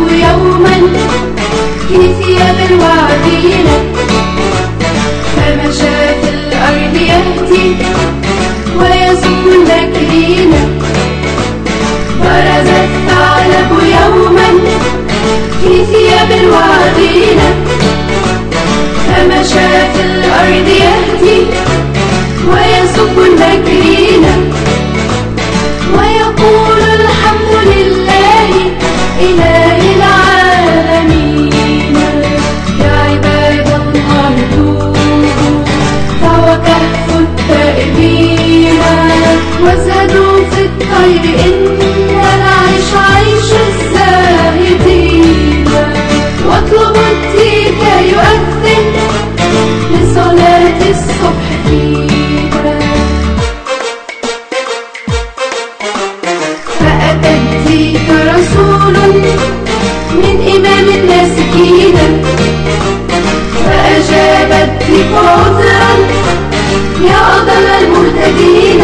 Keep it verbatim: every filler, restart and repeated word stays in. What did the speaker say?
يوما في ثياب الوعدين، فمشى في الأرض يهدي ويسب الماكرين. برز الثعلب يوما في ثياب الوعدين، فمشى في الأرض يهدي ويسب الماكرين، ويقول الحمد لله إله العالمين. يا عباد الله توبوا فهو كهف التائبين، وازهدوا في الطير إن العيش عيش الزاهدين، واطلبوا الديك يؤذن لصلاة الصبح فينا. فأتى الديك رسول من إمام الناسكين، فأجاب الديك عذرا يا أضل المهتدين.